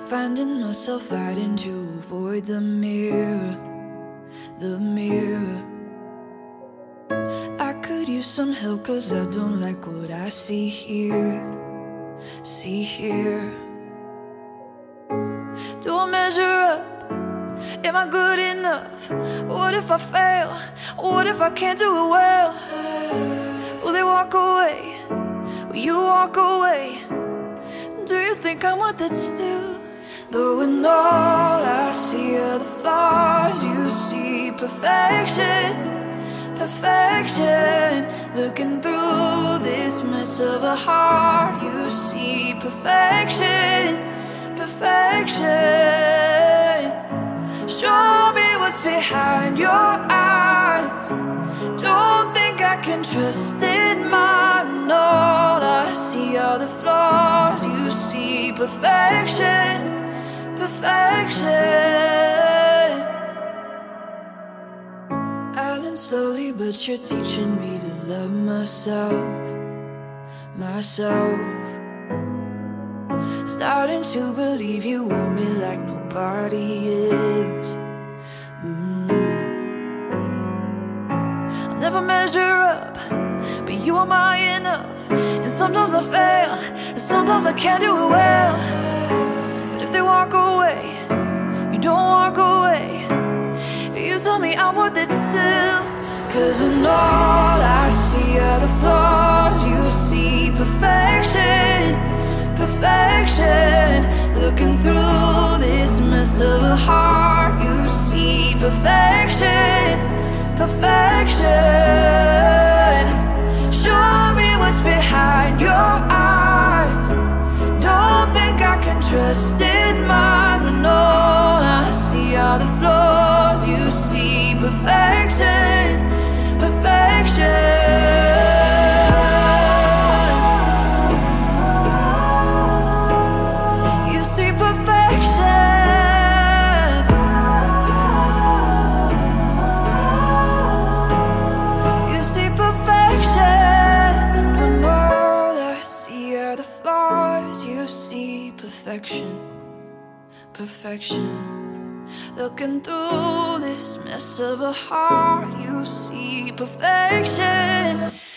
Finding myself fighting to avoid the mirror, the mirror. I could use some help cause I don't like what I see here, see here. Do I measure up? Am I good enough? What if I fail? What if I can't do it well? Will they walk away? Will you walk away? Do you think I'm worth it still? But when all I see are the flaws, you see perfection, perfection. Looking through this mess of a heart, you see perfection, perfection. Show me what's behind your eyes. Don't think I can trust in mine. All I see are the flaws, you see perfection, perfection. I learn slowly, but you're teaching me to love myself, myself. Starting to believe you want me like nobody else. I'll never measure up, but you are my enough. And sometimes I fail, and sometimes I can't do it well. But if they walk away, you don't walk away. You tell me I'm worth it still. Cause when all I see are the flaws, you see perfection, perfection. Looking through this mess of a heart, you see perfection, perfection. Show me what's behind your eyes. Don't think I can trust in mine. When all I see are the flaws, you see perfection, perfection. Perfection, perfection. Looking through this mess of a heart, you see perfection.